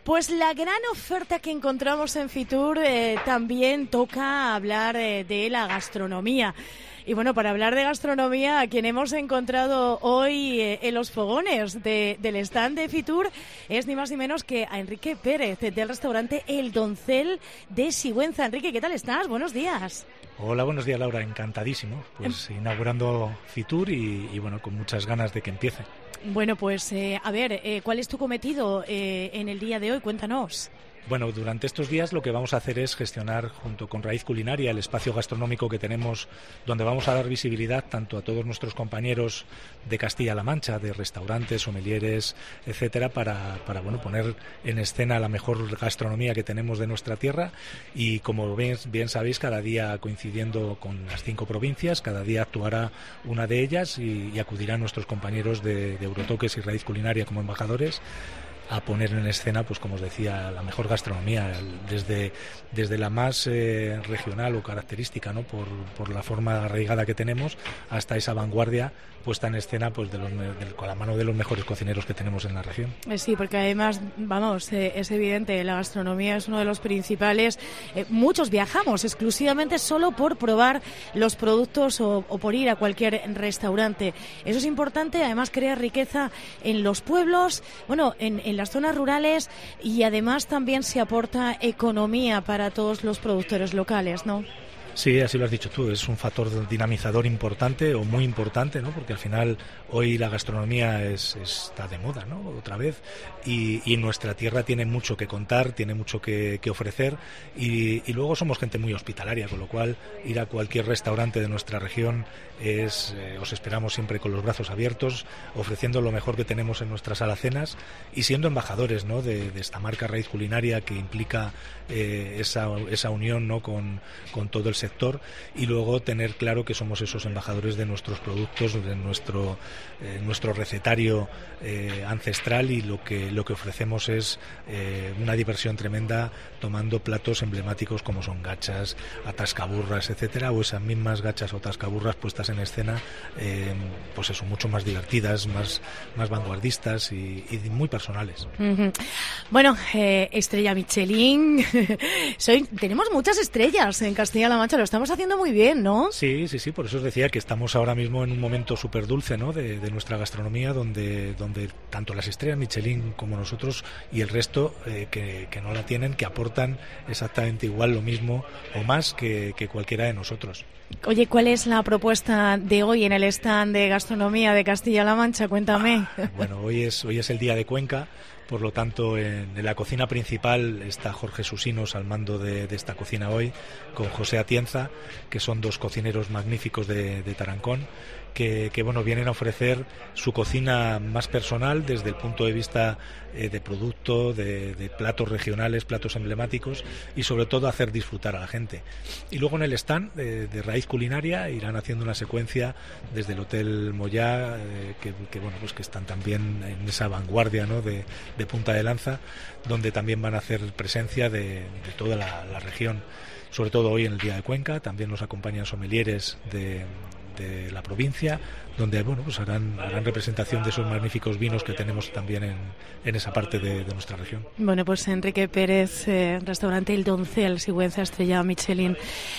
Pues la gran oferta que encontramos en Fitur también toca hablar de la gastronomía. Y bueno, para hablar de gastronomía, a quien hemos encontrado hoy en los fogones del stand de Fitur es ni más ni menos que a Enrique Pérez, del restaurante El Doncel de Sigüenza. Enrique, ¿qué tal estás? Buenos días. Hola, buenos días, Laura. Encantadísimo. Pues inaugurando Fitur y bueno, con muchas ganas de que empiece. Bueno, pues a ver, ¿cuál es tu cometido en el día de hoy? Cuéntanos. Bueno, durante estos días lo que vamos a hacer es gestionar junto con Raíz Culinaria el espacio gastronómico que tenemos, donde vamos a dar visibilidad tanto a todos nuestros compañeros de Castilla-La Mancha, de restaurantes, somelieres, etcétera, para bueno, poner en escena la mejor gastronomía que tenemos de nuestra tierra. Y como bien sabéis, cada día coincidiendo con las 5 provincias, cada día actuará una de ellas y acudirán nuestros compañeros de Eurotoques y Raíz Culinaria como embajadores a poner en escena, pues como os decía, la mejor gastronomía, desde la más regional o característica, ¿no? por la forma arraigada que tenemos, hasta esa vanguardia puesta en escena, pues con la mano de los mejores cocineros que tenemos en la región. Sí, porque además, vamos, es evidente, la gastronomía es uno de los principales. Muchos viajamos exclusivamente solo por probar los productos o por ir a cualquier restaurante. Eso es importante, además crea riqueza en los pueblos, bueno, en las zonas rurales, y además también se aporta economía para todos los productores locales, ¿no? Sí, así lo has dicho tú, es un factor dinamizador importante o muy importante, ¿no? Porque al final hoy la gastronomía está de moda, ¿no? Otra vez, y nuestra tierra tiene mucho que contar, tiene mucho que ofrecer, y luego somos gente muy hospitalaria, con lo cual ir a cualquier restaurante de nuestra región os esperamos siempre con los brazos abiertos, ofreciendo lo mejor que tenemos en nuestras alacenas y siendo embajadores, ¿no? de esta marca Raíz Culinaria que implica esa unión, ¿no? con todo el sector, y luego tener claro que somos esos embajadores de nuestros productos, de nuestro recetario ancestral, y lo que ofrecemos es una diversión tremenda tomando platos emblemáticos como son gachas, atascaburras, etcétera, o esas mismas gachas o atascaburras puestas en escena, pues eso, mucho más divertidas, más vanguardistas y muy personales. Uh-huh. Bueno, estrella Michelin. Tenemos muchas estrellas en Castilla-La Mancha, lo estamos haciendo muy bien, ¿no? Sí, por eso os decía que estamos ahora mismo en un momento súper dulce, ¿no? de nuestra gastronomía, donde tanto las estrellas Michelin como nosotros y el resto que no la tienen, que aportan exactamente igual, lo mismo o más que cualquiera de nosotros. Oye, ¿cuál es la propuesta de hoy en el stand de gastronomía de Castilla-La Mancha? Cuéntame. Bueno, hoy es el día de Cuenca. Por lo tanto, en la cocina principal está Jorge Susinos al mando de esta cocina hoy, con José Atienza, que son 2 cocineros magníficos de Tarancón, que bueno, vienen a ofrecer su cocina más personal desde el punto de vista de producto, de platos regionales, platos emblemáticos, y sobre todo hacer disfrutar a la gente. Y luego en el stand de Raíz Culinaria irán haciendo una secuencia desde el Hotel Moyá, que bueno, pues que están también en esa vanguardia, ¿no? de punta de lanza, donde también van a hacer presencia de toda la región, sobre todo hoy en el día de Cuenca. También nos acompañan somelieres de la provincia, donde bueno, pues harán representación de esos magníficos vinos que tenemos también en esa parte de nuestra región. Bueno, pues Enrique Pérez, restaurante El Doncel, Sigüenza, estrella Michelin.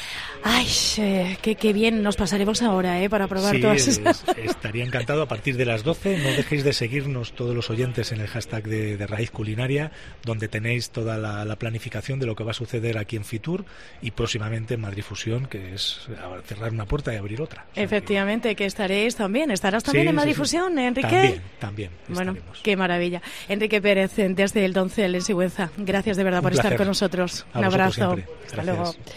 Ay, qué bien nos pasaremos ahora para probar todas esas. Estaría encantado a partir de las 12. No dejéis de seguirnos todos los oyentes en el hashtag de Raíz Culinaria, donde tenéis toda la planificación de lo que va a suceder aquí en Fitur y próximamente en Madrid Fusión, que es cerrar una puerta y abrir otra. Efectivamente, que estaréis también. ¿Estarás también en Madrid Fusión, Enrique? También. Bueno, estaremos. Qué maravilla. Enrique Pérez, desde El Doncel en Sigüenza. Gracias de verdad por estar con nosotros. Un abrazo. Hasta luego.